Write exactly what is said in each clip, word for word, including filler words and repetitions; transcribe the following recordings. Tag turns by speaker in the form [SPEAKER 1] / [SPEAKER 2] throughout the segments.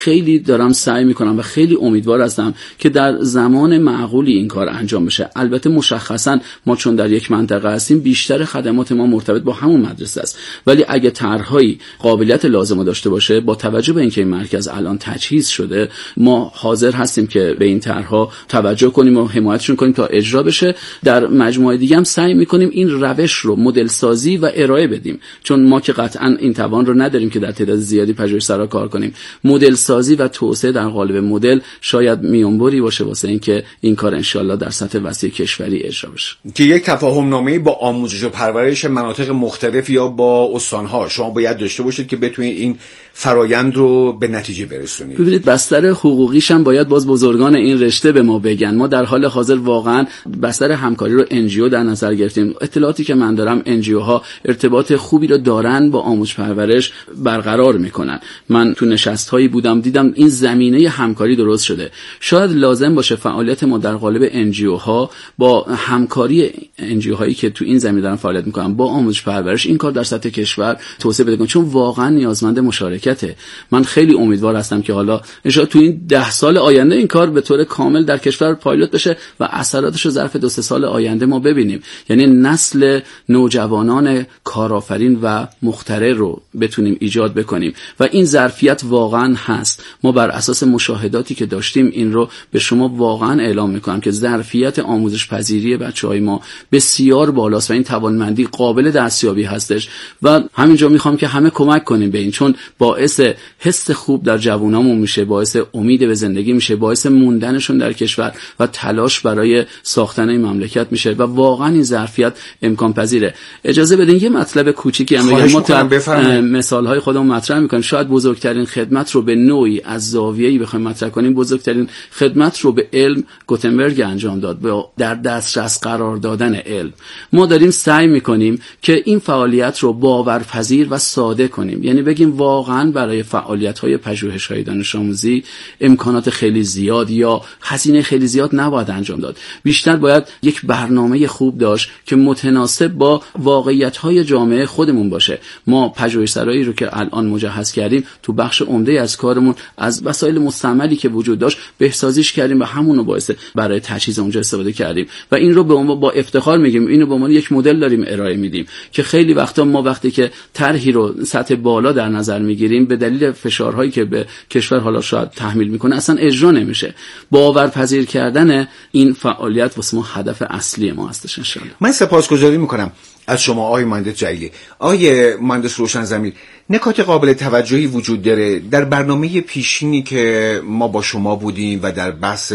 [SPEAKER 1] خیلی دارم سعی میکنم و خیلی امیدوار هستم که در زمان معقولی این کار انجام بشه. البته مشخصا ما چون در یک منطقه هستیم بیشتر خدمات ما مرتبط با همون مدرسه است، ولی اگه طرح‌های قابلیت لازم داشته باشه با توجه به اینکه این مرکز الان تجهیز شده، ما حاضر هستیم که به این طرح‌ها توجه کنیم و حمایتشون کنیم تا اجرا بشه. در مجموعه دیگه هم سعی میکنیم این روش رو مدل سازی و ارائه بدیم، چون ما که قطعا این توان رو نداریم که در تعداد زیادی پژوهشگرا کار کنیم. مدل سازی و توسعه در قالب مدل شاید میانبری باشه واسه اینکه این کار انشالله در سطح وسیع کشوری اجرا بشه.
[SPEAKER 2] که یک تفاهم نامه‌ای با آموزش و پرورش مناطق مختلف یا با استان‌ها شما باید داشته باشید که بتونید این فرایند رو به نتیجه برسونید.
[SPEAKER 1] ببینید بستر حقوقیش هم باید باز بزرگان این رشته به ما بگن. ما در حال حاضر واقعا بستر همکاری رو ان جی او در نظر گرفتیم. اطلاعاتی که من دارم ان جی او ها ارتباط خوبی رو دارن با آموزش پرورش برقرار میکنن. من تو نشست‌هایی بودم دیدم این زمینه همکاری درست شده. شاید لازم باشه فعالیت ما در قالب ان جی او ها با همکاری ان جی او هایی که تو این زمینه دارن فعالیت میکنن با آموزش پرورش این کار در سطح کشور توسعه بده کنه، چون واقعا نیازمند مشارکته. من خیلی امیدوار هستم که حالا ان شاء الله تو این ده سال آینده این کار به طور کامل در کشور پایلوت بشه و اثراتش رو ظرف دو سه سال آینده ما ببینیم. یعنی نسل نوجوانان کارآفرین و مخترع رو بتونیم ایجاد بکنیم و این ظرفیت واقعا هست. ما بر اساس مشاهداتی که داشتیم این رو به شما واقعا اعلام میکنم که ظرفیت آموزش پذیری بچهای ما بسیار بالاست و این توانمندی قابل دستیابی هستش و همینجا میخوام که همه کمک کنیم به این، چون باعث حس خوب در جوانامون میشه، باعث امید به زندگی میشه، باعث موندنشون در کشور و تلاش برای ساختن این مملکت میشه و واقعا این ظرفیت امکان پذیره. اجازه بدین یه مطلب کوچیکی هم بگم. ما تا مثالهای خودمون مطرح میکنیم. شاید بزرگترین خدمت رو به نوعی از زاویه‌ای بخوایم مطرح کنیم، بزرگترین خدمت رو به علم گوتنبرگ انجام داد، به در دسترس قرار دادن علم. ما داریم سعی میکنیم که این فعالیت رو باورپذیر و ساده کنیم، یعنی بگیم واقعا برای فعالیت‌های پژوهش‌های دانش آموزی امکانات خیلی زیاد یا هزینه خیلی زیاد نباید انجام داد. بیشتر باید یک برنامه خوب داشت که متناسب با واقعیت‌های جامعه خودمون باشه. ما پژوهشگرایی رو که الان مجهز کردیم تو بخش عمده از کارمون از وسایل مستعملی که وجود داشت بهسازیش کردیم و همون رو باعث برای تجهیز اونجا استفاده کردیم و این رو به عنوان با افتخار میگیم، اینو به عنوان یک مدل داریم ارائه میدیم که خیلی وقتا ما وقتی که طرحی رو سطح بالا در نظر میگیریم به دلیل فشارهایی که به کشور حالا شاید تحمیل میکنه اصلا اجرا نمیشه. باورپذیر کردن این فعالیت واسه ما هدف اصلی ما هستش ان شاء الله.
[SPEAKER 2] من سپاسگزاری میکنم از شما آقای مهندس جلیلی. آقای مهندس روشن‌ضمیر، نکات قابل توجهی وجود داره در برنامه پیشینی که ما با شما بودیم و در بحث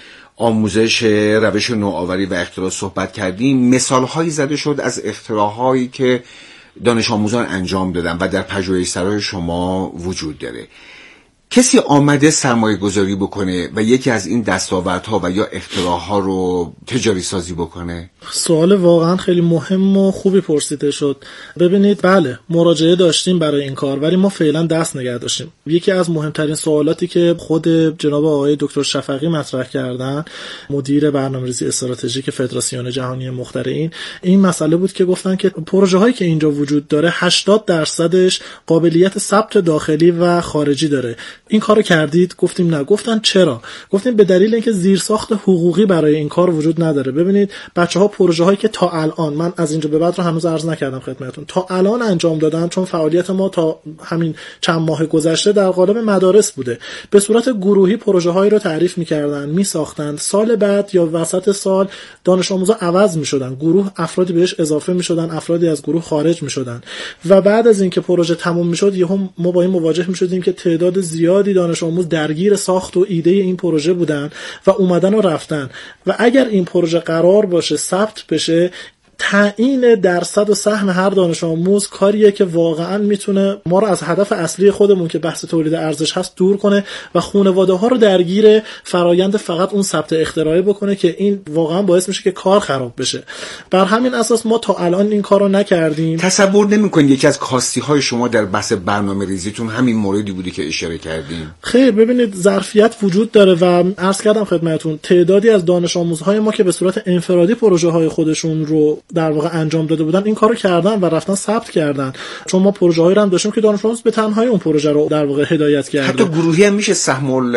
[SPEAKER 2] آموزش روش نوآوری و اختراع صحبت کردیم. مثال‌هایی زده شد از اختراع‌هایی که دانش آموزان انجام دادن و در پژوهش‌سرای شما وجود داره. کسی آمده سرمایه گذاری بکنه و یکی از این دستاوردها و یا اختراعها رو تجاری سازی بکنه؟
[SPEAKER 3] سوال واقعا خیلی مهم و خوبی پرسیده شد. ببینید بله مراجعه داشتیم برای این کار ولی ما فعلا دست نگه داشتیم. یکی از مهمترین سوالاتی که خود جناب آقای دکتر شفقی مطرح کردن، مدیر برنامه‌ریزی استراتژیک فدراسیون جهانی مخترعین، این مسئله بود که گفتن که پروژه هایی که اینجا وجود داره هشتاد درصدش قابلیت ثبت داخلی و خارجی داره. این کارو کردید؟ گفتیم نه. گفتن چرا؟ گفتیم به دلیل اینکه زیرساخت حقوقی برای این کار وجود نداره. ببینید بچه‌ها پروژه هایی که تا الان، من از اینجا به بعد رو هنوز عرض نکردم خدمتتون، تا الان انجام دادن، چون فعالیت ما تا همین چند ماه گذشته در قالب مدارس بوده، به صورت گروهی پروژه هایی رو تعریف می‌کردن، می‌ساختن. سال بعد یا وسط سال دانش آموزا عوض می‌شدن، گروه افرادی بهش اضافه می‌شدن، افرادی از گروه خارج می‌شدن و بعد از اینکه پروژه تموم می‌شد یهو ما با این مواجه می‌شدیم که تعداد زیادی دانش آموز درگیر ساخت و ایده این پروژه بودن و اومدن و رفتن. و اگر این پروژه قرار باشه ثبت بشه، تعیین درصد و سهم هر دانش آموز کاریه که واقعا میتونه ما رو از هدف اصلی خودمون که بحث تولید ارزش هست دور کنه و خانواده ها رو درگیر فرایند فقط اون ثبت اختراعی بکنه که این واقعا باعث میشه که کار خراب بشه. بر همین اساس ما تا الان این کارو نکردیم.
[SPEAKER 2] تصور نمی‌کنید یکی از کاستی های شما در بحث برنامه‌ریزیتون همین موردی بوده که اشاره کردیم؟
[SPEAKER 3] خیر، ببینید ظرفیت وجود داره و عرض کردم خدمتتون تعدادی از دانش آموزهای ما که به صورت انفرادی پروژه های خودشون رو در واقع انجام داده بودن این کارو کردن و رفتن ثبت کردن. چون ما پروژه هایی رو هم داشتیم که دانش آموز به تنهایی اون پروژه رو در واقع هدایت کرده.
[SPEAKER 2] حتی گروهی هم میشه سهم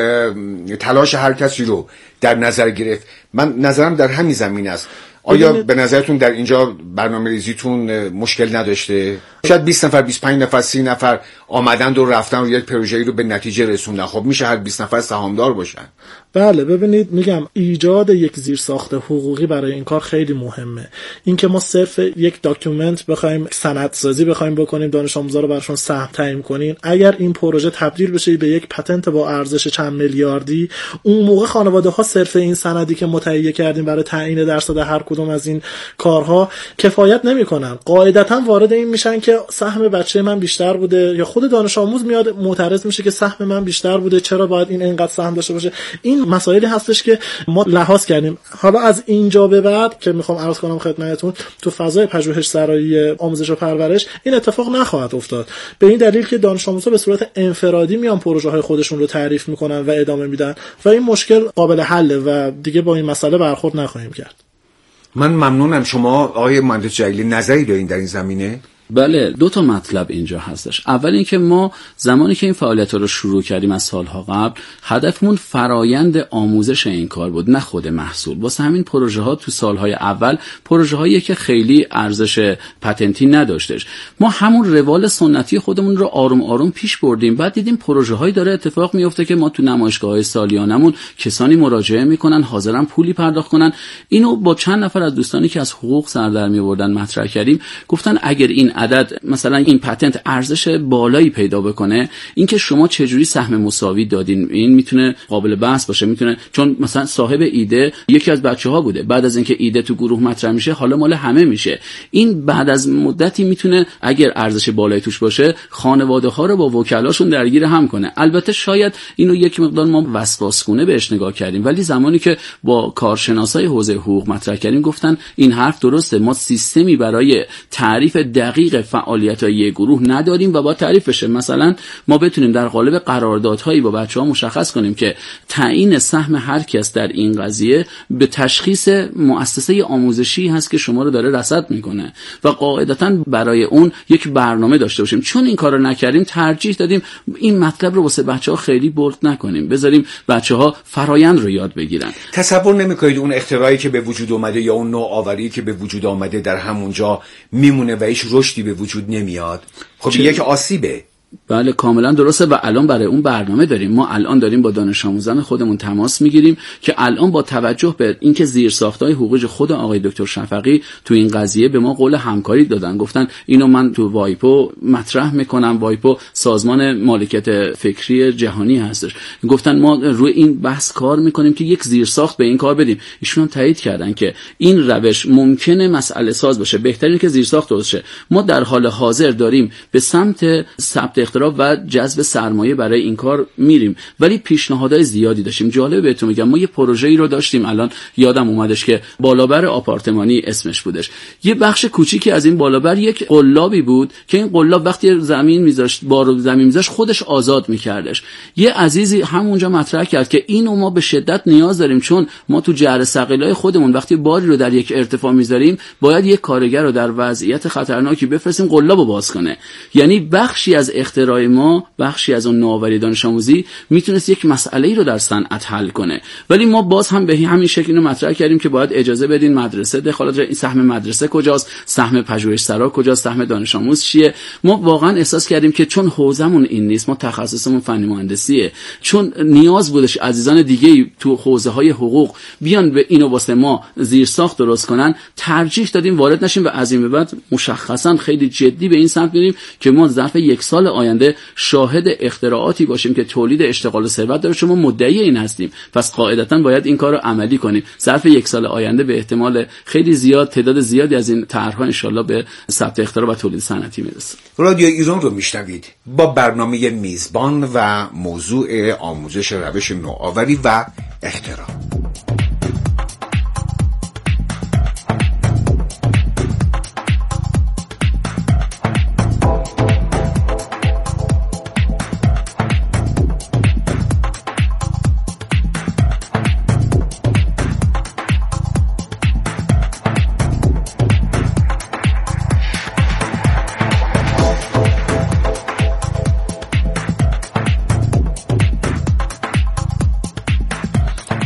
[SPEAKER 2] تلاش هر کسی رو در نظر گرفت. من نظرم در همین زمین است. آیا به نظرتون در اینجا برنامه‌ریزیتون مشکل نداشته؟ شاید بیست نفر، بیست و پنج نفر، سی نفر آمدن و رفتن و یک پروژه‌ای رو به نتیجه رسوندن. خب میشه هر بیست نفر سهامدار باشن.
[SPEAKER 3] بله ببینید میگم ایجاد یک زیرساخت حقوقی برای این کار خیلی مهمه. اینکه ما صرف یک داکیومنت بخوایم سندسازی بخوایم بکنیم، دانش آموزا رو براشون سهم تعیین کنیم، اگر این پروژه تبدیل بشه به یک پتنت با ارزش چند میلیاردی، اون موقع خانواده‌ها صرف این سندی که متهیه کردیم برای تعیین درصد هر کدوم از این کارها کفایت نمی‌کنن. قاعدتاً وارد این میشن که سهم بچه من بیشتر بوده، یا خود دانش آموز میاد معترض میشه که سهم من بیشتر بوده، چرا باید این اینقدر سهم داشته باشه. این مسائلی هستش که ما لحاظ کردیم. حالا از اینجا به بعد که میخوام عرض کنم خدمتتون، تو فضای پژوهش‌سرایی آموزش و پرورش این اتفاق نخواهد افتاد، به این دلیل که دانش آموزها به صورت انفرادی میان پروژه‌های خودشون رو تعریف میکنن و ادامه میدن و این مشکل قابل حله و دیگه با این مسئله برخورد نخواهیم کرد.
[SPEAKER 2] من ممنونم. شما آقای مهندس جلیلی نظری دارین در این زمینه؟
[SPEAKER 1] بله، دو تا مطلب اینجا هستش. اول اینکه ما زمانی که این فعالیت رو شروع کردیم از سالها قبل، هدفمون فرایند آموزش این کار بود، نه خود محصول. واسه همین پروژه ها تو سالهای اول پروژه هایی که خیلی ارزش پتنتی نداشتش. ما همون روال سنتی خودمون رو آروم آروم پیش بردیم. بعد دیدیم پروژه هایی داره اتفاق میفته که ما تو نمایشگاه‌های سالیانمون کسانی مراجعه میکنن، حاضرن پولی پرداخت کنن. اینو با چند نفر از دوستانی که از حقوق سر در می‌آوردن مطرح کردیم. گفتن اگر این عدد مثلا این پتنت ارزش بالایی پیدا بکنه، اینکه شما چجوری سهم مساوی دادین این میتونه قابل بحث باشه. میتونه چون مثلا صاحب ایده یکی از بچه‌ها بوده، بعد از اینکه ایده تو گروه مطرح میشه حالا مال همه میشه. این بعد از مدتی میتونه اگر ارزش بالایی توش باشه خانواده‌ها رو با وکلاشون درگیر هم کنه. البته شاید اینو یک مقدار ما وسواسگونه بهش نگاه کردیم، ولی زمانی که با کارشناسای حوزه حقوق مطرح کردیم گفتن این حرف درسته، ما سیستمی برای تعریف دقیق فعالیت‌های یک گروه نداریم و با تعریف بشه. مثلا ما بتونیم در قالب قراردادهایی با بچه‌ها مشخص کنیم که تعیین سهم هر کس در این قضیه به تشخیص مؤسسه آموزشی هست که شما رو داره رصد میکنه و قاعدتاً برای اون یک برنامه داشته باشیم. چون این کارو نکردیم ترجیح دادیم این مطلب رو واسه بچه‌ها خیلی بولد نکنیم، بذاریم بچه‌ها فرایند رو یاد بگیرن.
[SPEAKER 2] تصور نمی‌کنید اون اختراعی که به وجود اومده یا اون نوآوری که به وجود آمده در همونجا میمونه و هیچ رشدی به وجود نمیاد؟ خب یک آسیبه.
[SPEAKER 1] بله کاملا درسته و الان برای اون برنامه داریم. ما الان داریم با دانش آموزان خودمون تماس میگیریم که الان با توجه به اینکه زیرساخت‌های حقوقی خود آقای دکتر شفقی تو این قضیه به ما قول همکاری دادن، گفتن اینو من تو وایپو مطرح میکنم. وایپو سازمان مالکیت فکری جهانی هستش. گفتن ما روی این بحث کار میکنیم که یک زیرساخت به این کار بدیم. ایشون هم تایید کردن که این روش ممکنه مسئله ساز باشه، بهترینه که زیرساخت درست شه. ما در حال حاضر داریم به سمت ثبت اختراع و جذب سرمایه برای این کار میریم، ولی پیشنهادهای زیادی داشتیم. جالبه بهتون میگم ما یه پروژه‌ای رو داشتیم، الان یادم اومدش که بالابر آپارتمانی اسمش بودش. یه بخش کوچیکی از این بالابر یک قلابی بود که این قلاب وقتی زمین میذاشت، بار زمین میذاشت، خودش آزاد میکردش. یه عزیزی همونجا مطرح کرد که اینو ما به شدت نیاز داریم، چون ما تو جعر ثقیلای خودمون وقتی باری رو در یک ارتفاع میذاریم باید یک کارگر رو در وضعیت خطرناکی بفرستیم قلابو باز کنه. یعنی بخشی از اختراع ما، بخشی از اون نوآوری دانش آموزی میتونست یک مسئله‌ای رو در صنعت حل کنه، ولی ما باز هم به همین شکل اینو مطرح کردیم که باید اجازه بدین مدرسه دخالت. این سهم مدرسه کجاست، سهم پژوهشسرا کجاست، سهم دانش آموز چیه. ما واقعا احساس کردیم که چون حوزمون این نیست، ما تخصصمون فنی مهندسیه، چون نیاز بودش عزیزان دیگه تو حوزه‌های حقوق بیان به اینو واسه ما زیرساخت درست کنن، ترجیح دادیم وارد نشیم و از این به بعد مشخصا خیلی جدی به این سمت میریم که ما ظرف یک سال آینده شاهد اختراعاتی باشیم که تولید اشتغال و ثروت داره. شما مدعی این هستیم، پس قاعدتاً باید این کارو عملی کنیم. ظرف یک سال آینده به احتمال خیلی زیاد تعداد زیادی از این طرح‌ها ان شاءالله به ثبت اختراع و تولید صنعتی میرسه.
[SPEAKER 2] رادیو ایران رو میشنوید با برنامه میزبان و موضوع آموزش روش نوآوری و اختراع.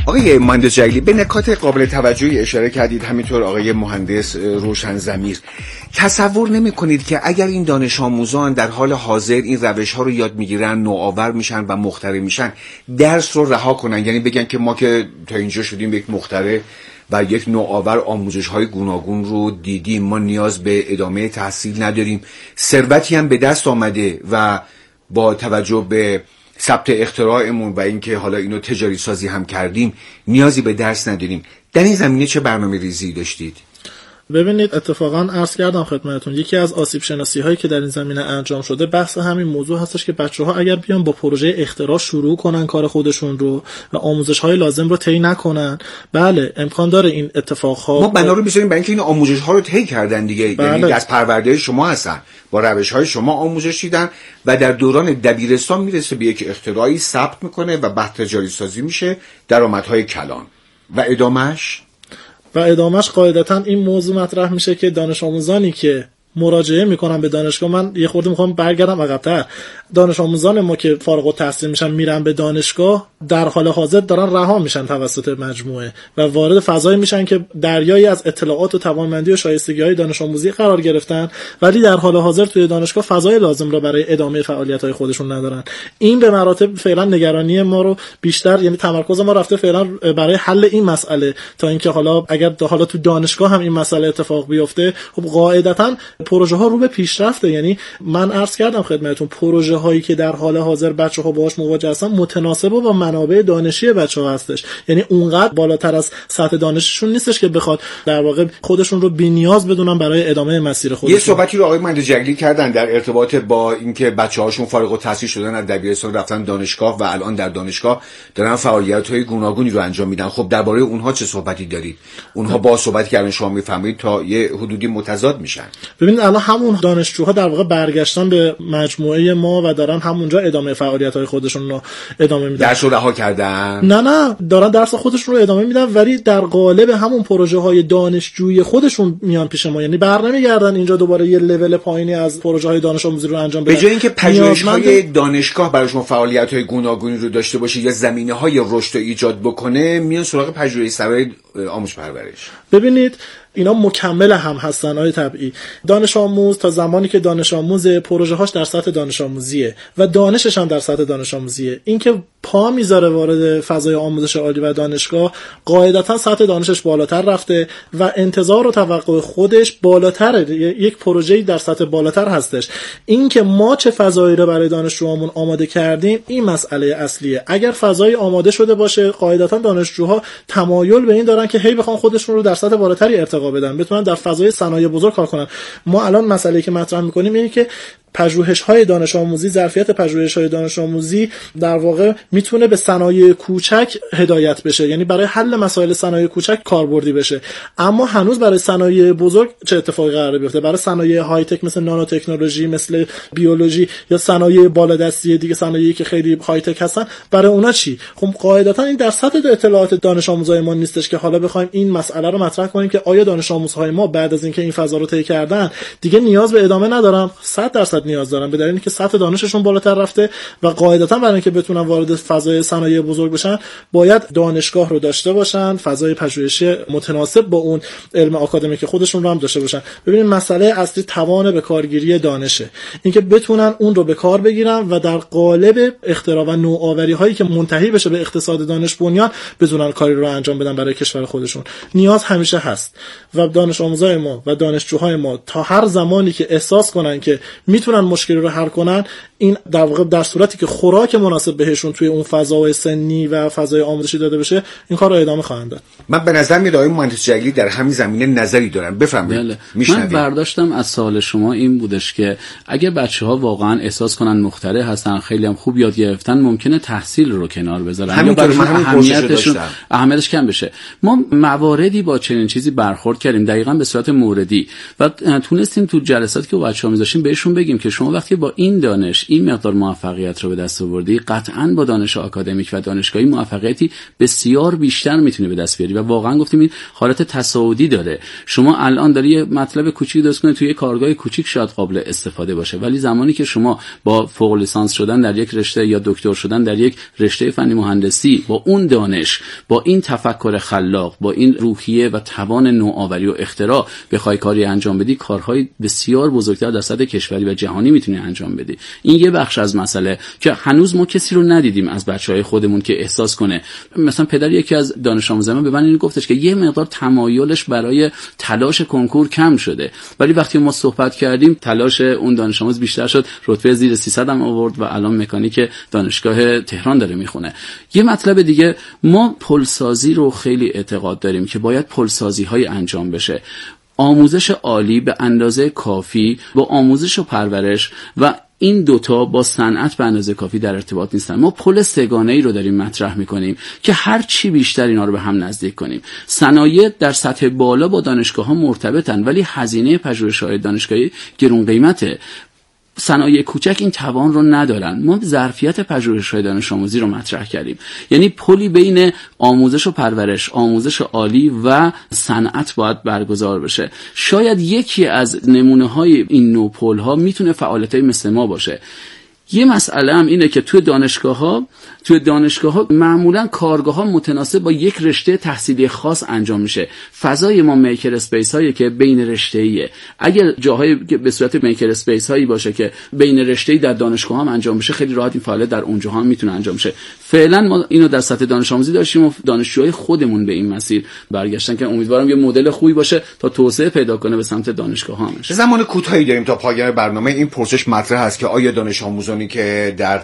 [SPEAKER 2] آقای مهندس جلیلی به نکات قابل توجهی اشاره کردید، همینطور آقای مهندس روشن ضمیر. تصور نمی کنید که اگر این دانش آموزان در حال حاضر این روش ها رو یاد میگیرن، نوآور میشن و مخترع میشن، درس رو رها کنن، یعنی بگن که ما که تا اینجا شدیم یک مخترع و یک نوآور، آموزش های گوناگون رو دیدیم، ما نیاز به ادامه تحصیل نداریم، ثروتی هم به دست آمده و با توجه به ثبت اختراعمون و اینکه حالا اینو تجاری سازی هم کردیم نیازی به درس نداریم. در این زمینه چه برنامه ریزی داشتید؟
[SPEAKER 3] ببینید، اتفاقا عرض کردم خدمتتون یکی از آسیب شناسی هایی که در این زمینه انجام شده بحث همین موضوع هستش که بچه‌ها اگر بیان با پروژه اختراع شروع کنن کار خودشون رو و آموزش های لازم رو طی نکنن، بله امکان داره این اتفاق ها.
[SPEAKER 2] ما بنا رو می‌ذاریم برای اینکه این آموزش ها رو طی کردن دیگه،
[SPEAKER 3] بله.
[SPEAKER 2] یعنی دست پرورده شما هستن، با روش های شما آموزش دیدن و در دوران دبیرستان میرسه به یک اختراعی ثبت میکنه و بعد تجاری سازی میشه، درآمدهای کلان و ادامش
[SPEAKER 3] و ادامهش قاعدتا این موضوع مطرح میشه که دانش آموزانی که مراجعه میکنن به دانشگاه، من یه خورده میخوام برگردم عقب‌تر، دانش آموزان ما که فارغ التحصیل میشن میرن به دانشگاه در حال حاضر دارن رها میشن توسط مجموعه و وارد فضایی میشن که دریایی از اطلاعات و توانمندی و شایستگی‌های دانش آموزی قرار گرفتن، ولی در حال حاضر توی دانشگاه فضای لازم رو برای ادامه فعالیت‌های خودشون ندارن. این به مراتب فعلا نگرانی ما رو بیشتر، یعنی تمرکز ما رفته فعلا برای حل این مسئله تا اینکه حالا اگر حالا تو دانشگاه هم این مسئله اتفاق بیفته، خب قاعدتاً پروژه ها رو به پیشرفته. یعنی من عرض کردم خدمتتون پروژه هایی که در حال حاضر بچه‌ها باهاش مواجه هستن متناسب با منابع دانشی بچه‌ها هستش، یعنی اونقدر بالاتر از سطح دانششون نیستش که بخواد در واقع خودشون رو بی‌نیاز بدونن برای ادامه مسیر خودشون.
[SPEAKER 2] یه صحبتی رو آقای مهندس جلیلی کردن در ارتباط با اینکه بچه‌هاشون فارغ التحصیل شدن از دبیرستان رفتن دانشگاه و الان در دانشگاه دارن فعالیت‌های گوناگونی رو انجام میدن. خب درباره اونها چه صحبتی دارید؟ اونها با صحبتی که الان شما می‌فرمایید تا یه حدودی متضاد میشن.
[SPEAKER 3] ببینید الان همون دانشجوها در واقع برگشتن به مجموعه ما و دارن همونجا ادامه فعالیت‌های خودشون رو ادامه میدن.
[SPEAKER 2] درس رو رها کردن؟
[SPEAKER 3] نه نه، دارن درس خودشون رو ادامه میدن، ولی در قالب همون پروژه‌های دانشجویی خودشون میان پیش ما، یعنی برنمیگردن اینجا دوباره یه لول پایینی از پروژه‌های دانش آموزی رو انجام بدن.
[SPEAKER 2] به جای اینکه پژوهش‌های دانشگاه براشون فعالیت‌های گوناگونی رو داشته باشه یا زمینه‌های رشد رو ایجاد بکنه، میان سراغ پژوهش‌سرای آموزش پرورش.
[SPEAKER 3] ببینید اینا مکمل هم هستن های طبیعی. دانش آموز تا زمانی که دانش آموز پروژه هاش در سطح دانش آموزیه و دانشش هم در سطح دانش آموزیه، این که پا میذاره وارد فضای آموزش عالی و دانشگاه، قاعدتا سطح دانشش بالاتر رفته و انتظار و توقع خودش بالاتره، یک پروژه‌ای در سطح بالاتر هستش. این که ما چه فضایی رو برای دانشجوهامون آماده کردیم این مسئله اصلیه. اگر فضای آماده شده باشه، قاعدتا دانشجوها تمایل به این دارن که هی بخوان خودشون رو در سطح بالاتری ارتقا بدن، بتونن در فضای صنایع بزرگ کار کنن. ما الان مسئله‌ای که مطرح می‌کنیم اینه که پژوهش‌های دانش آموزی، ظرفیت پژوهش‌های دانش آموزی در واقع میتونه به صنایع کوچک هدایت بشه، یعنی برای حل مسائل صنایع کوچک کاربردی بشه، اما هنوز برای صنایع بزرگ چه اتفاقی قراره بیفته؟ برای صنایع های تک مثل نانو تکنولوژی، مثل بیولوژی یا صنایع بالادستی دیگه، صنایعی که خیلی های تک هستن، برای اونا چی؟ خب قاعدتا این در سطح اطلاعات دانش آموزای ما نیستش که حالا بخوایم این مسئله رو مطرح کنیم که آیا دانش آموزهای ما بعد از اینکه این فضا رو طی کردن دیگه نیاز به ادامه ندارن؟ صد درصد نیاز دارن، به دلیل اینکه سطح دانششون بالاتر رفته و قاعدتا برای اینکه بتونن وارد فضای صنایع بزرگ بشن باید دانشگاه رو داشته باشن، فضای پژوهشی متناسب با اون علم آکادمیک خودشون رو هم داشته باشن. ببینید مسئله اصلی توان به کارگیری دانشه، اینکه بتونن اون رو به کار بگیرن و در قالب اختراع و نوآوری هایی که منتهی بشه به اقتصاد دانش بنیان بتونن کاری رو انجام بدن برای کشور خودشون. نیاز همیشه هست و دانش آموزای ما و دانشجوهای ما تا هر زمانی که احساس کنن که میتونن مشکل رو حل کنن، این در واقع در صورتی که خوراک مناسب بهشون توی اون فضای سنی و فضای آموزشی داده بشه، این کار رو ادامه خواهند داد.
[SPEAKER 2] من به نظر میاد آقای مهندس جلیلی در همین زمینه نظری دارن. بفرمایید.
[SPEAKER 1] من برداشتم از سوال شما این بودش که اگه بچه‌ها واقعا احساس کنن مخترع هستن، خیلی هم خوب یاد گرفتن، ممکنه تحصیل رو کنار بذارن یا برای اهمیتشون اهمیتش کم بشه. ما مواردی با چنین چیزی برخورد کردیم دقیقاً به صورت موردی و تونستیم تو جلساتی که با بچه‌ها می‌ذاشتیم بهشون بگیم که شما وقتی با این دانش این مقدار موفقیت رو به دست آوردی، قطعاً با دانش آکادمیک و دانشگاهی موفقیتی بسیار بیشتر میتونی به دست بیاری. و واقعا گفتیم این حالت تصاعدی داره. شما الان داری یه مطلب کوچیک درست کنی توی کارگاه کوچیک، شاید قابل استفاده باشه، ولی زمانی که شما با فوق لیسانس شدن در یک رشته یا دکتر شدن در یک رشته فنی مهندسی، با اون دانش، با این تفکر خلاق، با این روحیه و توان نوآوری و اختراع بخوای کاری انجام بدی، کارهای بسیار بزرگتر در سطح کشوری و جهانی میتونی انجام بدی. این یه بخش از مسئله که هنوز ما کسی رو ندیدیم از بچهای خودمون که احساس کنه. مثلا پدر یکی از دانش آموزان به من اینو گفتش که یه مقدار تمایلش برای تلاش کنکور کم شده، ولی وقتی ما صحبت کردیم تلاش اون دانش آموز بیشتر شد، رتبه زیر سیصد هم آورد و الان مکانیک دانشگاه تهران داره میخونه. یه مطلب دیگه، ما پلسازی رو خیلی اعتقاد داریم که باید پلسازی های انجام بشه. آموزش عالی به اندازه کافی با آموزش و پرورش و این دوتا با صنعت به اندازه کافی در ارتباط نیستن. ما پل سه‌گانه‌ای رو داریم مطرح میکنیم که هر چی بیشتر اینا رو به هم نزدیک کنیم. صنایع در سطح بالا با دانشگاه‌ها مرتبطن، ولی هزینه پژوهش‌های دانشگاهی گران قیمته. صنایع کوچک این توان رو ندارن. ما ظرفیت پژوهش‌های دانش آموزی رو مطرح کردیم، یعنی پلی بین آموزش و پرورش، آموزش عالی و صنعت باید برگزار بشه. شاید یکی از نمونه‌های این نوع پل‌ها میتونه فعالیت‌های مثل ما باشه. یه مسئله هم اینه که توی دانشگاه‌ها توی دانشگاه‌ها معمولاً کارگاه‌ها متناسب با یک رشته تحصیلی خاص انجام میشه. فضای ما میکر اسپیس هایی که بین رشته‌ایه. اگر جاهایی که به صورت میکر اسپیس هایی باشه که بین رشته‌ای در دانشگاه هم انجام بشه، خیلی راحت این فعالیت در اونجاها هم میتونه انجام شه. فعلا ما اینو در سطح دانش آموزی داشتیم و دانشجوهای خودمون به این مسیر برگشتن که امیدوارم یه مدل خوبی باشه تا توسعه پیدا کنه به سمت دانشگاه‌ها.
[SPEAKER 2] زمان کوتاهی داریم تا پایان برنامه. این پرسش مطرح است که آیا دانش آموزانی که در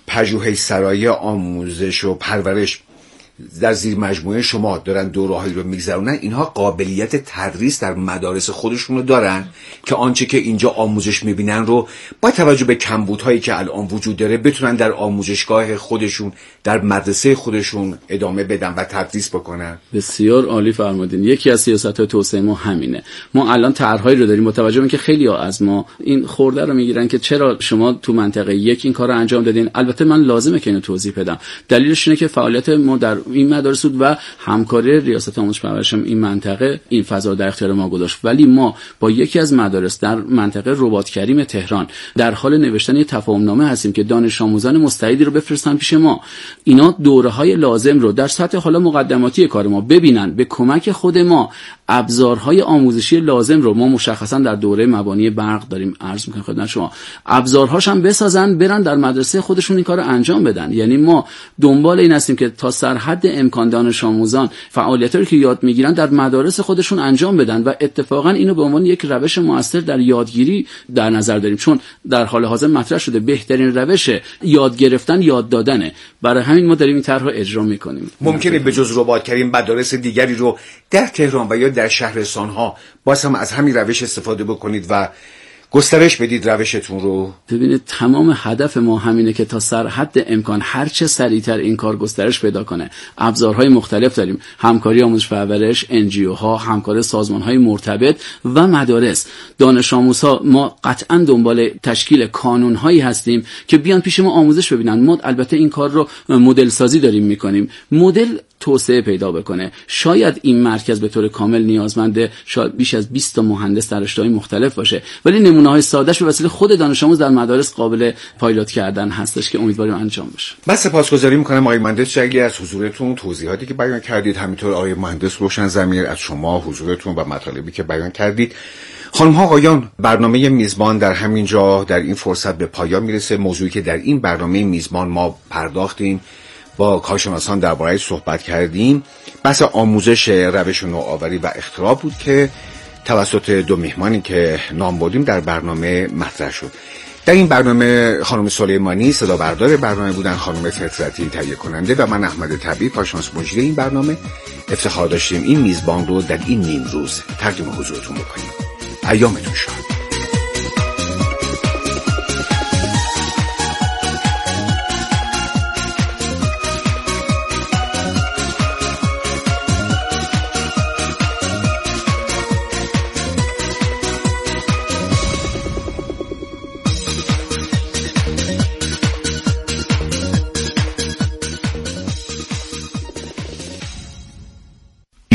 [SPEAKER 2] پژوهش‌سرای آموزش و پرورش در زیر مجموعه شما دارن دوره‌هایی رو میگذرونن، اینها قابلیت تدریس در مدارس خودشون رو دارن که آنچه که اینجا آموزش میبینن رو با توجه به کمبودهایی که الان وجود داره بتونن در آموزشگاه خودشون، در مدرسه خودشون ادامه بدن و تدریس بکنن؟
[SPEAKER 1] بسیار عالی فرمودین. یکی از سیاست‌های توسعه ما همینه. ما الان طرح‌هایی رو داریم با توجه به اینکه خیلی‌ها از ما این خورده رو میگیرن که چرا شما تو منطقه یک این کارو انجام دادین. البته من لازمه که اینو توضیح بدم. دلیلش اینه که فعالیت ما در این مدارس بود و همکاری ریاست آموزش پرورش این منطقه این فضا در اختیار ما گذاشت، ولی ما با یکی از مدارس در منطقه رباط کریم تهران در حال نوشتن یک تفاهم نامه هستیم که دانش آموزان مستعدی رو بفرستن پیش ما. اینا دوره‌های لازم رو در سطح حالا مقدماتی کار ما ببینن، به کمک خود ما ابزارهای آموزشی لازم رو ما مشخصا در دوره مبانی برق داریم عرض می‌کنم خدمت شما، ابزارهاش هم بسازن، برن در مدرسه خودشون این کارو انجام بدن. یعنی ما دنبال این هستیم که تا سرحد امکان دانش آموزان فعالیتایی که یاد میگیرن در مدارس خودشون انجام بدن و اتفاقا اینو به عنوان یک روش موثر در یادگیری در نظر داریم، چون در حال حاضر مطرح شده بهترین روش یاد گرفتن یاد دادنه. برای همین ما داریم این طرح رو اجرا می‌کنیم.
[SPEAKER 2] ممکنه به جز رباط کریم مدارس دیگری رو در تهران و یا در شهرستان‌ها باز هم از همین روش استفاده بکنید و گسترش بدید روشتون رو؟
[SPEAKER 1] ببینید تمام هدف ما همینه که تا سرحد امکان هر چه سریعتر این کار گسترش پیدا کنه. ابزارهای مختلف داریم، همکاری آموزش پرورش، ان جی او ها، همکاری سازمان‌های مرتبط و مدارس. دانش آموزها ما قطعاً دنبال تشکیل کانون‌هایی هستیم که بیان پیش ما آموزش ببینن. ما البته این کار رو مدل سازی داریم می‌کنیم. مدل توسعه پیدا بکنه. شاید این مرکز به طور کامل نیازمنده شاید بیش از بیست تا مهندس در رشته‌های مختلف باشه، ولی نمونه‌های سادهش به وسیله خود دانش آموز در مدارس قابل پایلوت کردن هستش که امیدواریم انجام بشه.
[SPEAKER 2] من سپاسگزاری می‌کنم آقای مهندس جلیلی از حضورتون، توضیحاتی که بیان کردید، همینطور آقای مهندس روشن ضمیر از شما حضورتون و مطالبی که بیان کردید. خانم ها آقایان، برنامه میزبان در همین جا در این فرصت به پایان میرسه. موضوعی که در این برنامه میزبان ما پرداختیم، با کارشناسان درباره‌اش صحبت کردیم، بحث آموزش روش نوآوری و اختراع بود که توسط دو مهمانی که نام بردیم در برنامه مطرح شد. در این برنامه خانم سلیمانی صدا بردار برنامه بودن، خانم فطرتی تهیه کننده و من احمد طبیب کارشناس مجری این برنامه. افتخار داشتیم این میزبان رو در این نیم روز تقدیم حضورتون بکنیم. ایامتون شاد.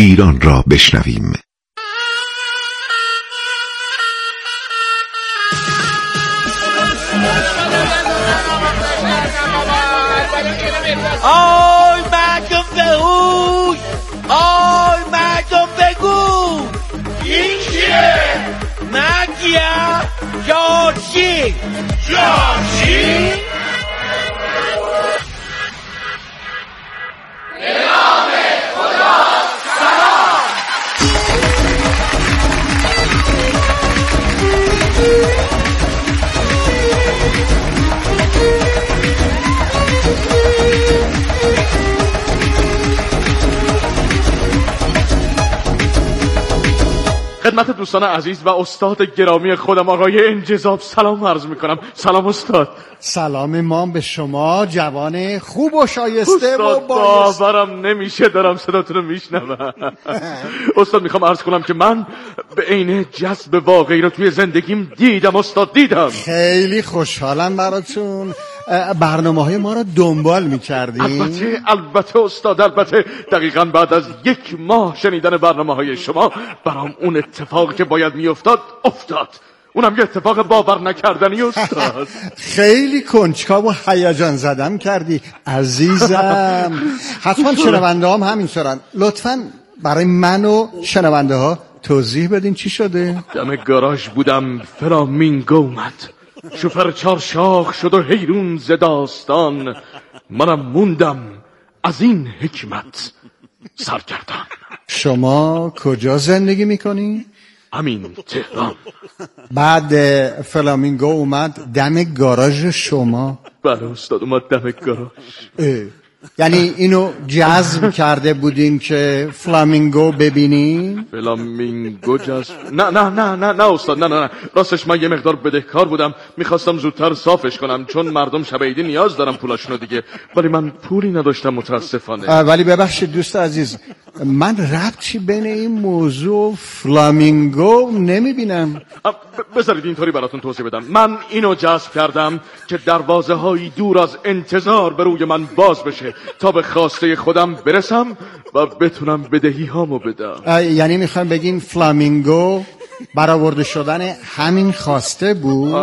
[SPEAKER 4] ایران را بشنویم.
[SPEAKER 5] آی مردم بگوی، آی مردم بگو، این کیه؟ من کیم؟ جارچی جارچی؟
[SPEAKER 6] خدمت دوستان عزیز و استاد گرامی خودم آقای انجذاب سلام عرض میکنم. سلام استاد.
[SPEAKER 7] سلام ما به شما جوان خوب و شایسته و
[SPEAKER 6] استاد باورم نمیشه دارم صداتون رو میشنوم. استاد میخوام عرض کنم که من به عین جذب واقعی رو توی زندگیم دیدم استاد، دیدم.
[SPEAKER 7] خیلی خوشحالم براتون. برنامه های ما رو دنبال میکردیم؟
[SPEAKER 6] البته البته استاد، البته دقیقاً بعد از یک ماه شنیدن برنامه های شما برام اون اتفاقی که باید میافتاد افتاد. اونم یه اتفاق باور نکردنی استاد.
[SPEAKER 7] خیلی کنجکاو و هیجان زدم کردی عزیزم. حتما شنونده هم همین سرن. لطفاً برای من و شنونده ها توضیح بدین چی شده؟
[SPEAKER 6] دم گاراژ بودم، فلامینگو اومد، شوفر چارشاخ شد و حیرون ز داستان، منم موندم از این حکمت سرگردان.
[SPEAKER 7] شما کجا زندگی میکنی؟
[SPEAKER 6] همین تهران.
[SPEAKER 7] بعد فلامینگو اومد دم گاراژ شما؟
[SPEAKER 6] بله استاد، اومد دم گاراژ.
[SPEAKER 7] یعنی اینو جذب کرده بودین که فلامینگو ببینین؟
[SPEAKER 6] فلامینگو جذب؟ نه نه نه نه نه استاد، نه نه نه راستش من یه مقدار بدهکار بودم، میخواستم زودتر صافش کنم چون مردم شب عیدی نیاز دارم پولاشونو دیگه، ولی من پولی نداشتم متاسفانه.
[SPEAKER 7] ولی ببخشید دوست عزیز، من ربطی بین این موضوع و فلامینگو نمیبینم.
[SPEAKER 6] بذارید اینطوری براتون توضیح بدم. من اینو جذب کردم که دروازه هایی دور از انتظار به روی من باز بشه تا به خواسته خودم برسم و بتونم بدهی هامو بدم.
[SPEAKER 7] یعنی میخوام بگین فلامینگو برآورده شدن همین خواسته بود؟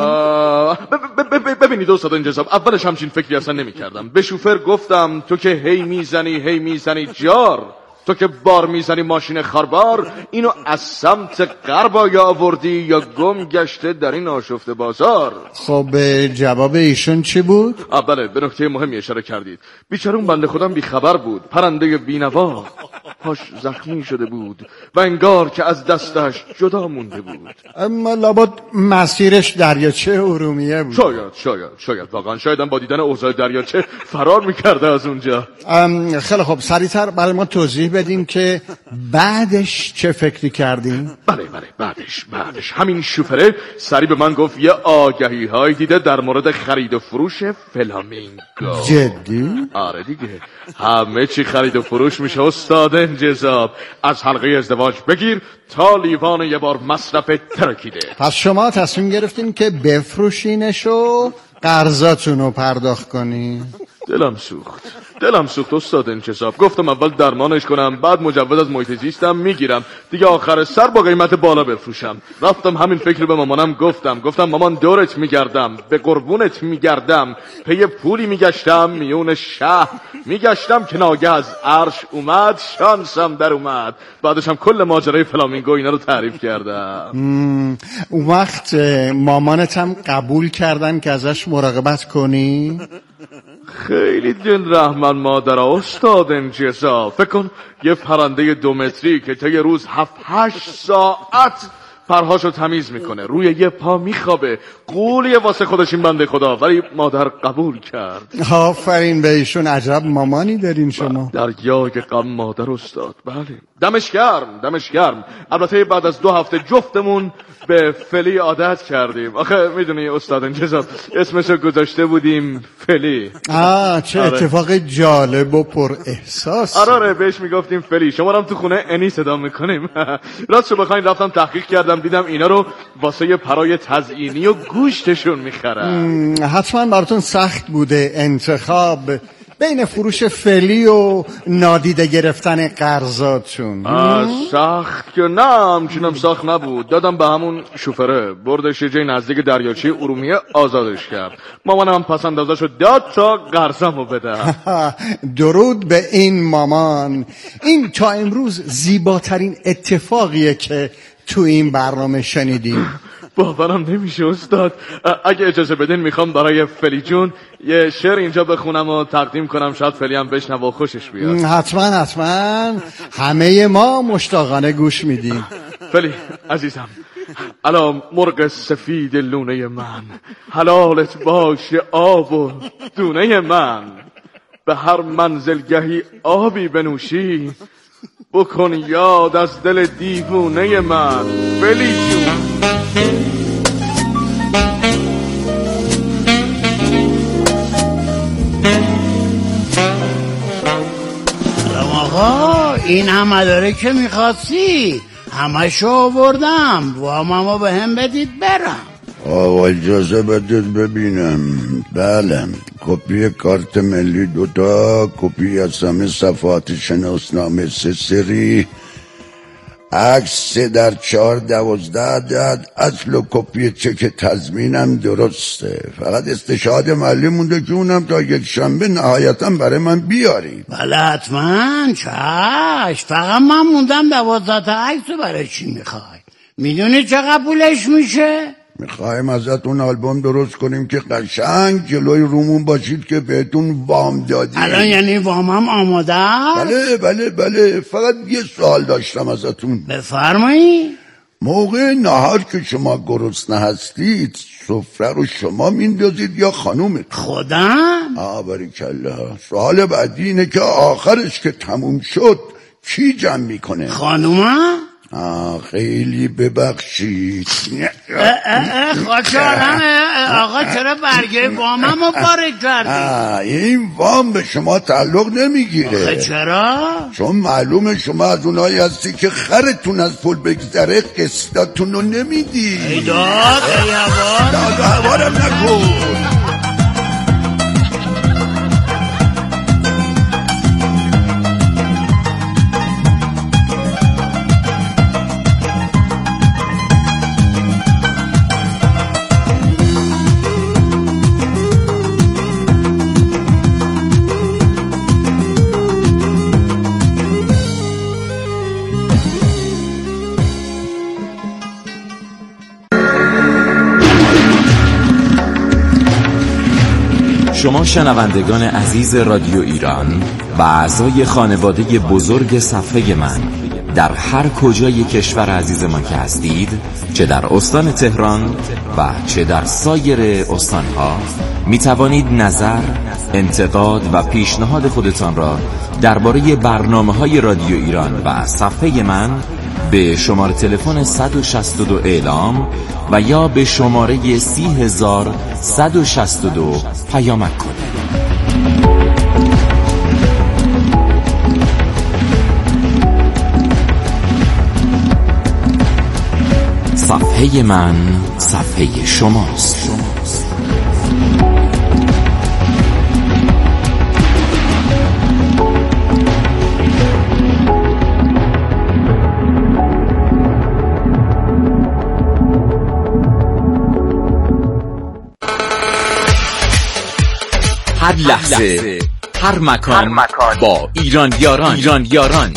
[SPEAKER 6] ببینید استاد انجذاب، اولش همچین فکری اصلا نمی کردم. به شوفر گفتم تو که هی میزنی هی میزنی جار، تو که بار میزنی ماشین خاربار، اینو از سمت غرب یا آوردی یا گم گشته در این آشفته بازار.
[SPEAKER 7] خب جواب ایشون چی بود؟
[SPEAKER 6] بله، به نکته مهمی اشاره کردید. بیچاره اون بنده خودم بیخبر بود، پرنده بینوا، پاش زخمی شده بود و انگار که از دستش جدا مونده بود.
[SPEAKER 7] اما لابد مسیرش دریاچه ارومیه بود.
[SPEAKER 6] شاید شاید شاید واقعا شایدم با دیدن اوضاع دریاچه فرار میکرده از اونجا.
[SPEAKER 7] خیلی خب، سریعتر برای ما توضیح بدیم که بعدش چه فکری کردیم؟
[SPEAKER 6] بله بله بعدش بعدش همین شوفره سری به من گفت یه آگهی های دیده در مورد خرید و فروش فلامینگو.
[SPEAKER 7] جدی؟
[SPEAKER 6] آره دیگه، همه چی خرید و فروش میشه استاد انجذاب، از حلقه ازدواج بگیر تا لیوان یه بار مصرف ترکیده.
[SPEAKER 7] پس شما تصمیم گرفتین که بفروشینش و قرضاتونو پرداخت کنی؟
[SPEAKER 6] دلم سوخت دلم سوخت استاد انجذاب. گفتم اول درمانش کنم، بعد مجوز از محیط زیستم میگیرم، دیگه آخر سر با قیمت بالا بفروشم. رفتم همین فکر به مامانم گفتم گفتم مامان دورت میگردم، به قربونت میگردم، پی پولی میگشتم میون شهر میگشتم که ناگه از عرش اومد شانسم در اومد. بعدش هم کل ماجرای فلامینگو اینا رو تعریف کردم.
[SPEAKER 7] اون وقت مامانت هم قبول کردن که ازش مراقبت کنی؟
[SPEAKER 6] خیلی دل رحمن مادر استاد انجذاب. فکر کن یه پرنده دو متری که تا یه روز هفت هشت ساعت پرهاشو تمیز میکنه، روی یه پا میخوابه، قولیه واسه خودش این بنده خدا، ولی مادر قبول کرد.
[SPEAKER 7] آفرین به ایشون، عجب مامانی دارین شما.
[SPEAKER 6] دریای غم مادر استاد. بله دمش گرم دمش گرم. البته بعد از دو هفته جفتمون به فلی عادت کردیم. آخه میدونی استاد انجذاب اسمشو گذاشته بودیم فلی.
[SPEAKER 7] آه چه
[SPEAKER 6] آره.
[SPEAKER 7] اتفاق جالب و پر احساس.
[SPEAKER 6] آره بهش میگفتیم فلی. شما هم تو خونه انی صدا میکنیم. راستشو بخواین رفتم تحقیق کردم، دیدم اینا رو واسه پرای تزیینی و گوشتشون میخرن.
[SPEAKER 7] حتما براتون سخت بوده انتخاب بین فروش فعلی و نادیده گرفتن قرضاتون؟
[SPEAKER 6] سخت که نه، همچنم سخت نبود. دادم به همون شوفره، بردش یه جای نزدیک دریاچه ارومیه آزادش کرد. مامانم پس اندازشو داد تا قرضمو بده.
[SPEAKER 7] درود به این مامان. این تا امروز زیباترین اتفاقیه که تو این برنامه شنیدیم.
[SPEAKER 6] باورم نمیشه استاد. اگه اجازه بدین میخوام برای فلی جون یه شعر اینجا بخونم و تقدیم کنم، شاید فلی هم بشنوه و خوشش بیاد.
[SPEAKER 7] حتما حتما، همه ما مشتاقانه گوش میدیم.
[SPEAKER 6] فلی عزیزم، الا مرغ سفید لونه من، حلالت باشه آب و دونه من، به هر منزلگهی آبی بنوشی، بکن یاد از دل دیوونه من. فلی جون
[SPEAKER 4] آقا، این همه داره که میخواستی همشو آوردم، واممو به هم بدید برم.
[SPEAKER 8] آقا اجازه بدید ببینم. بله، کپی کارت ملی دوتا، کپی از همه صفحات شناسنامه سه سری، عکس سه در چهار دوازده عدد، اصل و کپی چک تضمینم درسته. فقط استشهاد ملی مونده که اونم تا یک شنبه نهایتا برای من بیاری.
[SPEAKER 4] بله حتما، چشم. فقط من موندم دوازده تا عکس. برای چی میخوای؟ میدونی چقدر پولش میشه؟
[SPEAKER 8] میخوایم ازتون آلبوم درست کنیم که قشنگ جلوی رومون باشید که بهتون وام دادیم.
[SPEAKER 4] الان یعنی وامم آماده است؟
[SPEAKER 8] بله بله بله. فقط یه سوال داشتم ازتون.
[SPEAKER 4] بفرمایید.
[SPEAKER 8] موقع نهار که شما گرسنه هستید، سفره رو شما میندازید یا خانومت؟
[SPEAKER 4] خودم؟
[SPEAKER 8] آه باریکلا. سوال بعدی اینه که آخرش که تموم شد کی جمع میکنه؟
[SPEAKER 4] خانومم؟
[SPEAKER 8] آه خیلی ببخشید.
[SPEAKER 4] خاطرم آقا، چرا برگه وامم رو پاره کردی؟
[SPEAKER 8] این وام به شما تعلق نمیگیره.
[SPEAKER 4] چرا؟
[SPEAKER 8] چون معلومه شما از اونایی هستی که خرتون از پول بگذره قسطاتون رو نمیدی.
[SPEAKER 4] ای داد ای هوار،
[SPEAKER 8] داد و هوارم نکن.
[SPEAKER 9] شما شنوندگان عزیز رادیو ایران و اعضای خانواده بزرگ صفحه من در هر کجای کشور عزیز ما که هستید، چه در استان تهران و چه در سایر استانها، می توانید نظر، انتقاد و پیشنهاد خودتان را درباره برنامه‌های رادیو ایران و صفحه من به شماره تلفن صد و شصت و دو اعلام و یا به شماره سی هزار صد و شصت و دو پیامک کنید. صفحه من صفحه شماست. هر لحظه، هر مکان, هر مکان با ایران یاران ایران یاران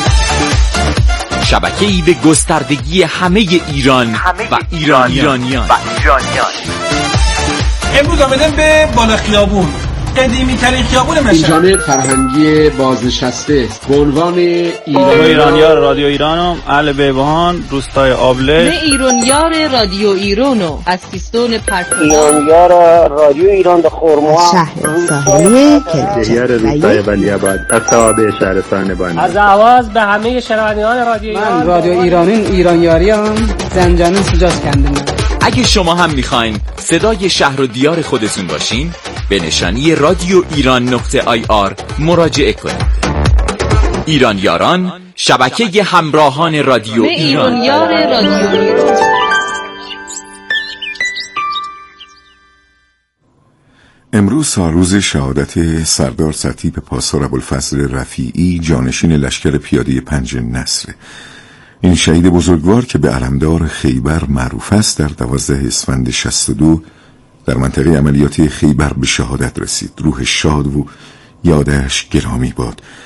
[SPEAKER 9] شبکه‌ای به گستردگی همه ایران همه و ایران ایرانیان و ایرانیان.
[SPEAKER 10] امروز آمدم به بالا خیابون، قدیمی ترین خیابون مشهد.
[SPEAKER 11] این جامعه فرهنگی بازنشسته به عنوان ایران
[SPEAKER 12] ایرانیار رادیو ایرانم، اهل بیوهان، روستای آبله.
[SPEAKER 13] نه ایرانیار رادیو ایرانو از سیستان پرتگاه.
[SPEAKER 14] ایرانیار رادیو ایران به خرم‌ها،
[SPEAKER 15] شهر ساحلی
[SPEAKER 16] کلچه روستای ولیعباد، از توابع شهرستان بانی.
[SPEAKER 17] از آواز به همه شنوندگان رادیو ایران.
[SPEAKER 18] من رادیو ایرانی ایرانیاریم، زنجانه سجاست کندم.
[SPEAKER 9] اگه شما هم میخواین صدای شهر و دیار خودتون باشین، به نشانی رادیو ایران نقطه آی آر مراجعه کنید. ایران یاران، شبکه همراهان رادیو ایران.
[SPEAKER 13] ایران رادیو ایران.
[SPEAKER 15] امروز سالروز شهادت سردار سطیپ پاسدار ابوالفضل رفیعی جانشین لشکر پیاده پنج نصر. این شهید بزرگوار که به علمدار خیبر معروف است در دوازده اسفند شصت و دو در منطقه عملیاتی خیبر به شهادت رسید. روح شاد و یادش گرامی باد.